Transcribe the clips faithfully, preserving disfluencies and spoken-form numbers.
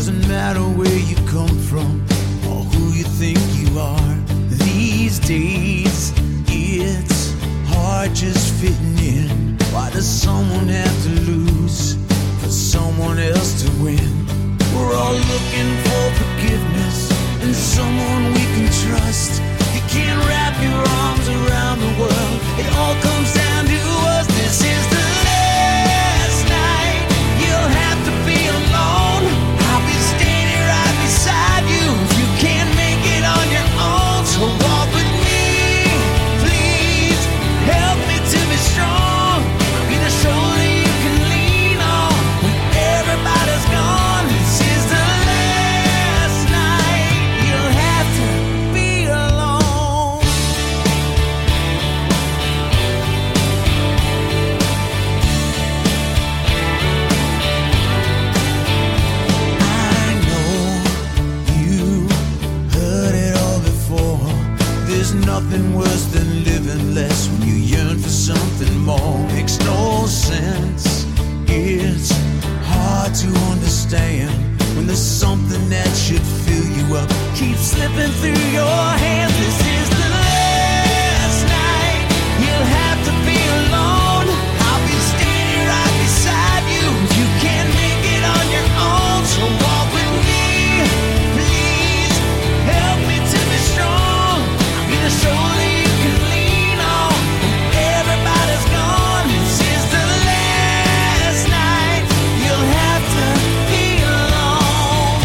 doesn't matter where you come from or who you think you are. These days, it's hard just fitting in. Why does someone have to lose for someone else to win? We're all looking for forgiveness and someone we can trust. You can't wrap your arms around the world. It all comes down to us. This is the last night. You'll have to be alone. I'll be standing right beside you if you can't make it on your own. So walk with me, please. Help me to be strong. Be the shoulder you can lean on when everybody's gone. This is the last night. You'll have to be alone. I know you heard it all before. There's nothing worse than living less when you yearn for something more. Makes no sense. It's hard to understand when there's something that should fill you up keeps slipping through your hands. This is the last night. You'll have to be alone. I'll be standing right beside you if you can't make it on your own. So walk with me, please. Help me to be strong. Be the shoulder you can lean on when everybody's gone. This is the last night. You'll have to be alone.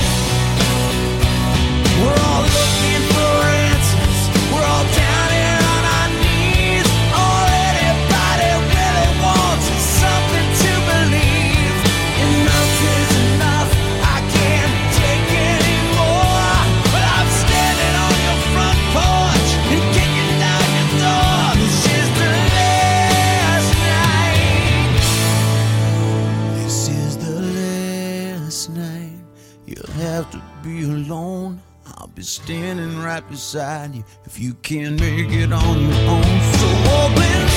We're all looking for answers. We're all down here on our knees. All anybody really wants is something to believe. Enough is enough. I can't take anymore. But I'm standing on your front porch and kicking down your door. This is the last night. This is the last night. You'll have to be alone. I'll be standing right beside you if you can't make it on your own. So open